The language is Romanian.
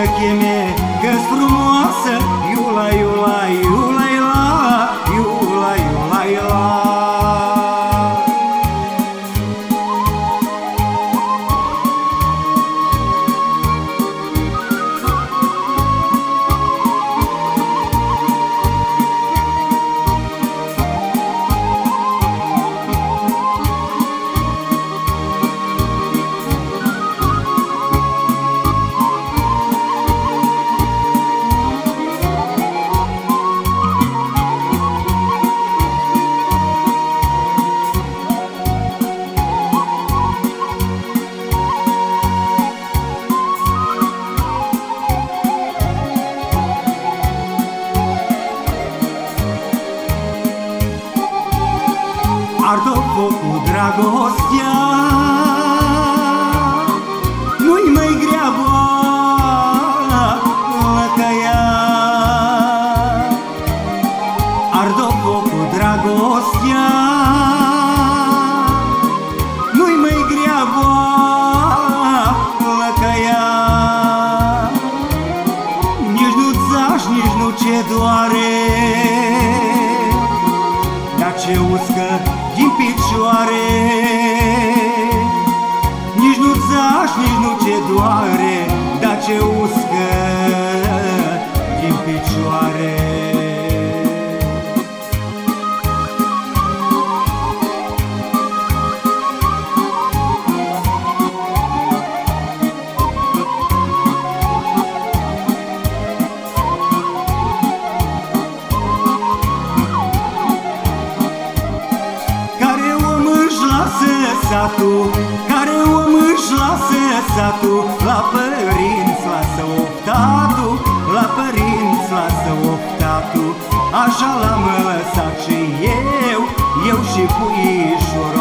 cheme, că-s frumoasă, iula, iula, iula, iula, iula, iula, iula. Ard-o foc cu dragostea, nu-i mai grea boală ca ea. Ard-o foc cu dragostea, nu-i mai grea boală ca ea. Nici nu țași, nici nu ce doare, dar ce uscă din picioare. Nici nu țași, nici nu ce doare, dar ce uscă din picioare. Care om își lasă satul, la părinți lasă oftatul, la părinți lasă oftatul. Așa l-am lăsat și eu și puișor